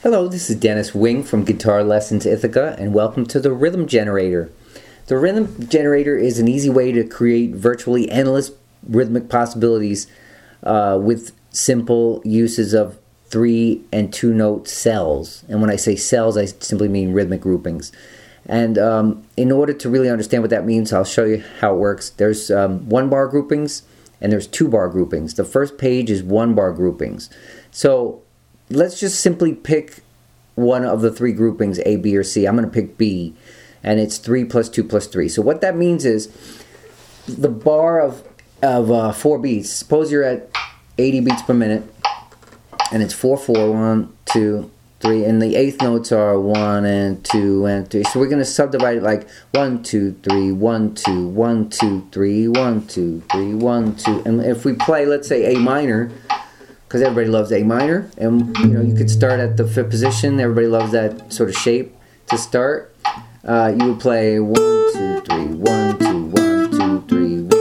Hello, this is Dennis Wing from Guitar Lessons Ithaca, and welcome to the Rhythm Generator. The Rhythm Generator is an easy way to create virtually endless rhythmic possibilities with simple uses of 3 and 2 note cells. And when I say cells, I simply mean rhythmic groupings. And in order to really understand what that means, I'll show you how it works. There's 1 bar groupings and there's 2 bar groupings. The first page is 1 bar groupings. So let's just simply pick one of the 3 groupings, A, B, or C. I'm going to pick B, and it's 3 plus 2 plus 3. So what that means is the bar of 4 beats. Suppose you're at 80 beats per minute, and it's 4/4, 1, 2, 3, and the eighth notes are 1 and 2 and 3. So we're going to subdivide it like 1, 2, 3, 1, 2, 1, 2, 3, 1, 2, 3, 1, 2. And if we play, let's say A minor, because everybody loves A minor, and you could start at the 5th position. Everybody loves that sort of shape to start. You would play 1, 2, 3, 1, 2, 1, 2, 3, 1.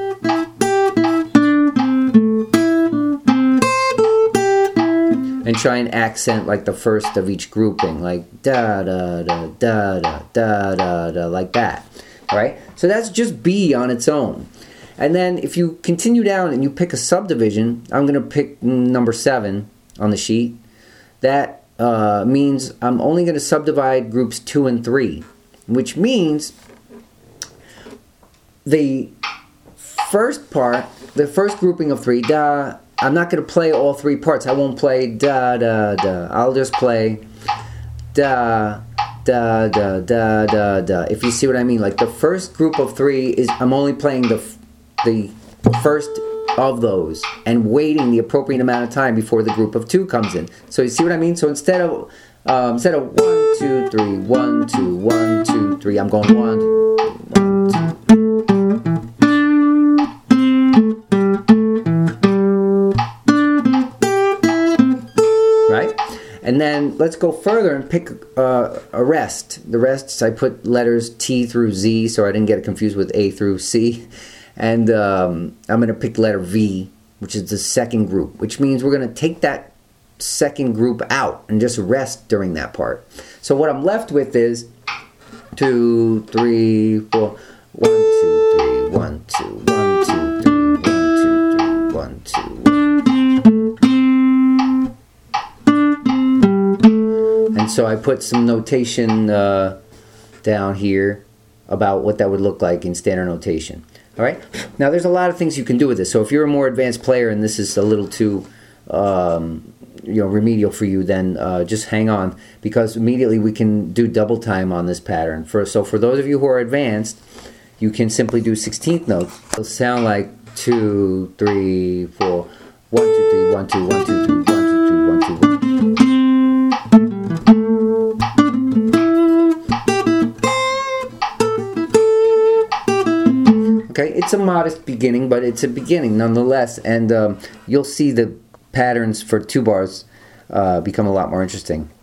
And try and accent like the first of each grouping, like da da da da da da da da, like that. All right. So that's just B on its own. And then if you continue down and you pick a subdivision, I'm going to pick number 7 on the sheet. That means I'm only going to subdivide groups 2 and 3, which means the first part, the first grouping of 3, da, I'm not going to play all 3 parts. I won't play da, da, da. I'll just play da, da, da, da, da, da. If you see what I mean, like the first group of 3 is, I'm only playing the first of those and waiting the appropriate amount of time before the group of 2 comes in. So you see what I mean? So instead of 1, 2, 3, 1, 2, 1, 2, 3, I'm going 1, 2. Right? And then let's go further and pick a rest. The rests, I put letters T through Z so I didn't get it confused with A through C. And I'm going to pick letter V, which is the second group, which means we're going to take that second group out and just rest during that part. So what I'm left with is 2, 3, 4, 1, 2, 3, 1, 2, 1, 2, 3, 1, 2, 3, 1, 2. And so I put some notation down here about what that would look like in standard notation. All right. Now, there's a lot of things you can do with this. So if you're a more advanced player and this is a little too, remedial for you, then just hang on, because immediately we can do double time on this pattern. So for those of you who are advanced, you can simply do 16th notes. It'll sound like 2, 3, 4, 1, 2, 3, 1, 2, 1, 2, 3, 1, 2, 3, 1, 2, 1. Okay, it's a modest beginning, but it's a beginning nonetheless, and you'll see the patterns for 2 bars become a lot more interesting.